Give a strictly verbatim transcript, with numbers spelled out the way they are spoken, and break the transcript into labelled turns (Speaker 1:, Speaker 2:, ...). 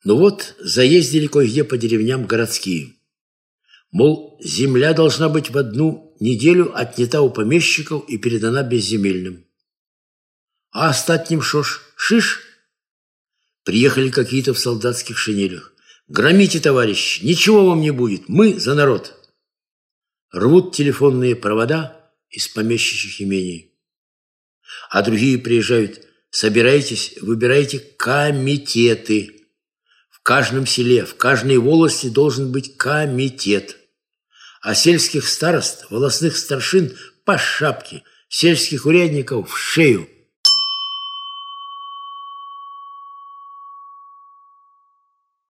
Speaker 1: Ну вот, заездили кое-где по деревням городские. Мол, земля должна быть в одну неделю отнята у помещиков и передана безземельным. А остатним шо ж? Шиш? Приехали какие-то в солдатских шинелях. Громите, товарищи, ничего вам не будет, мы за народ. Рвут телефонные провода из помещичьих имений. А другие приезжают: собирайтесь, выбирайте комитеты. В каждом селе, в каждой волости должен быть комитет. А сельских старост, волостных старшин по шапке, сельских урядников в шею.